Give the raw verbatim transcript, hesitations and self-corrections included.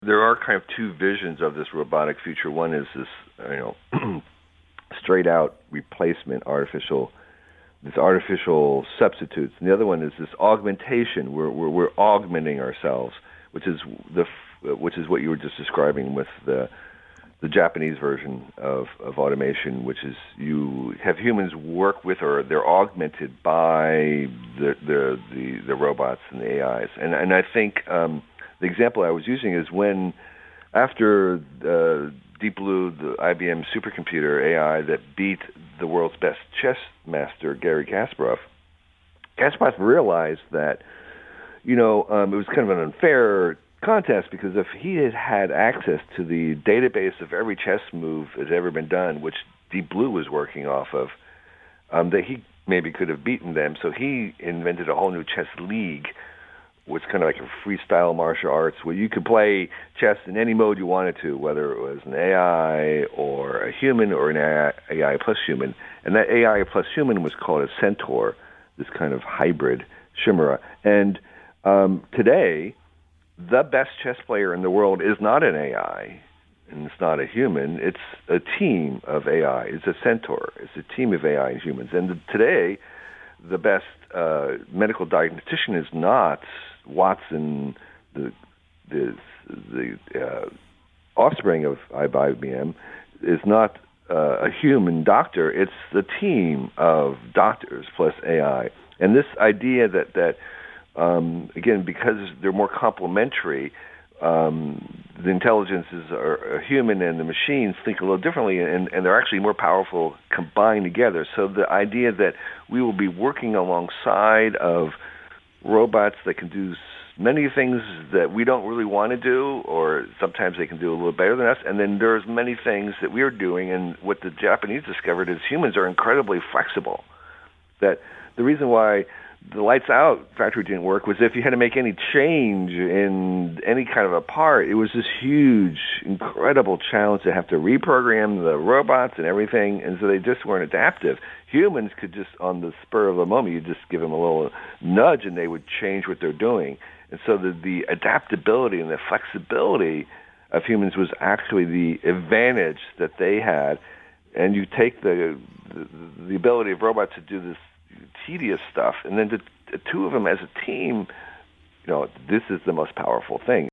there are kind of two visions of this robotic future. One is this, you know, straight out replacement, artificial, this artificial substitutes, and the other one is this augmentation. We're we're, we're augmenting ourselves, which is the which is what you were just describing with the the Japanese version of, of automation, which is you have humans work with, or they're augmented by the the the, the robots and the A Is. And and I think um, the example I was using is when after uh, Deep Blue, the I B M supercomputer A I that beat the world's best chess master, Garry Kasparov, Kasparov realized that, you know, um, it was kind of an unfair contest, because if he had had access to the database of every chess move that's ever been done, which Deep Blue was working off of, um, that he maybe could have beaten them. So he invented a whole new chess league, which is kind of like a freestyle martial arts where you could play chess in any mode you wanted to, whether it was an A I or a human or an A I plus human. And that A I plus human was called a centaur, this kind of hybrid chimera. And um, today, the best chess player in the world is not an A I, and it's not a human. It's a team of A I. It's a centaur. It's a team of A I and humans. And today, the best uh, medical diagnostician is not Watson, the the, the uh, offspring of I B M, is not uh, a human doctor. It's the team of doctors plus A I. And this idea that that Um, again, because they're more complementary, um, the intelligences are, are human, and the machines think a little differently, and, and they're actually more powerful combined together. So the idea that we will be working alongside of robots that can do many things that we don't really want to do, or sometimes they can do a little better than us, and then there's many things that we're doing, and what the Japanese discovered is humans are incredibly flexible. That the reason why the lights out factory didn't work was if you had to make any change in any kind of a part, it was this huge, incredible challenge to have to reprogram the robots and everything, and so they just weren't adaptive. Humans could just, on the spur of the moment, you just give them a little nudge and they would change what they're doing. And so the, the adaptability and the flexibility of humans was actually the advantage that they had. And you take the the, the ability of robots to do this tedious stuff, and then the, the two of them as a team, you know, this is the most powerful thing.